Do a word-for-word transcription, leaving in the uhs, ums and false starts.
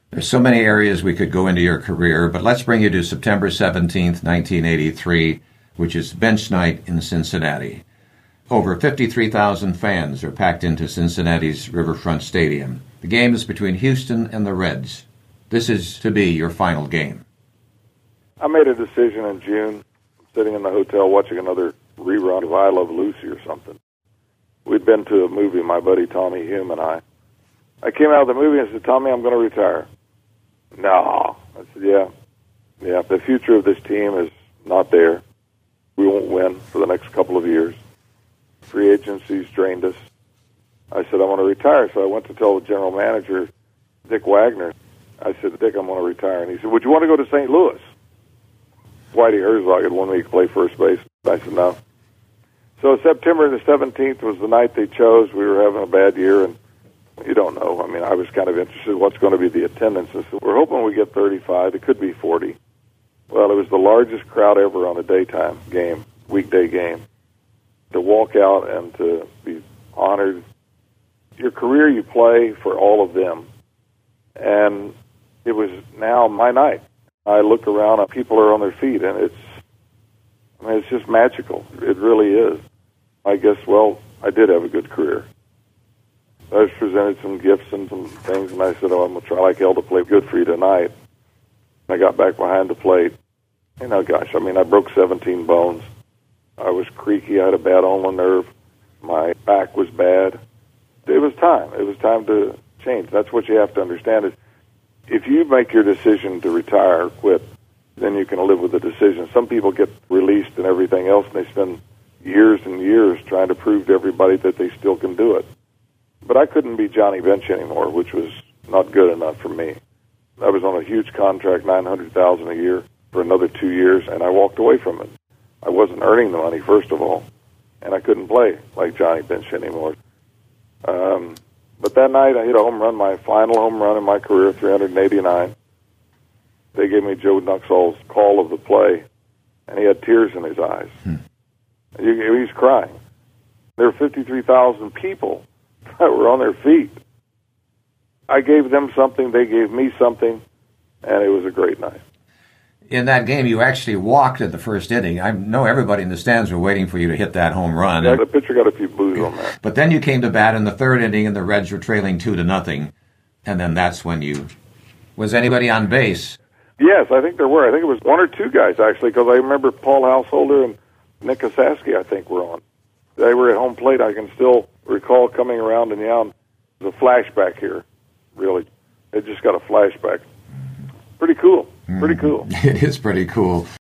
There's so many areas we could go into your career, but let's bring you to September seventeenth, nineteen eighty-three, which is bench night in Cincinnati. Over fifty-three thousand fans are packed into Cincinnati's Riverfront Stadium. The game is between Houston and the Reds. This is to be your final game. I made a decision in June, sitting in the hotel watching another rerun of I Love Lucy or something. We'd been to a movie, my buddy Tommy Hume and I. I came out of the movie and said, Tommy, I'm going to retire. No. I said, yeah. Yeah, the future of this team is not there. We won't win for the next couple of years. Free agency's drained us. I said, I want to retire. So I went to tell the general manager, Dick Wagner. I said, Dick, I'm going to retire. And he said, would you want to go to Saint Louis? Whitey Herzog had wanted me to play first base. I said, no. So September the seventeenth was the night they chose. We were having a bad year, and you don't know. I mean, I was kind of interested in what's going to be the attendance. I said, we're hoping we get thirty-five. It could be forty. Well, it was the largest crowd ever on a daytime game, weekday game. To walk out and to be honored. Your career, you play for all of them. And it was now my night. I look around and people are on their feet, and it's, I mean, it's just magical. It really is. I guess, well, I did have a good career. I was presented some gifts and some things, and I said, oh, I'm going to try like hell to play good for you tonight. I got back behind the plate. You know, gosh, I mean, I broke seventeen bones. I was creaky. I had a bad ulnar nerve. My back was bad. It was time. It was time to change. That's what you have to understand is if you make your decision to retire or quit, then you can live with the decision. Some people get released and everything else, and they spend years and years trying to prove to everybody that they still can do it. But I couldn't be Johnny Bench anymore, which was not good enough for me. I was on a huge contract, nine hundred thousand dollars a year for another two years, and I walked away from it. I wasn't earning the money, first of all, and I couldn't play like Johnny Bench anymore. Um, but that night, I hit a home run, my final home run in my career, three hundred eighty-nine. They gave me Joe Nuxall's call of the play, and he had tears in his eyes. Hmm. He, he was crying. There were fifty-three thousand people that were on their feet. I gave them something, they gave me something, and it was a great night. In that game, you actually walked at the first inning. I know everybody in the stands were waiting for you to hit that home run. Yeah, the pitcher got a few boos on that. But then you came to bat in the third inning, and the Reds were trailing two to nothing. And then that's when you... Was anybody on base? Yes, I think there were. I think it was one or two guys, actually, because I remember Paul Householder and Nick Kosaski, I think, were on. They were at home plate. I can still recall coming around and yelling. There's a flashback here, really. It just got a flashback. Pretty cool. Pretty cool. It is pretty cool.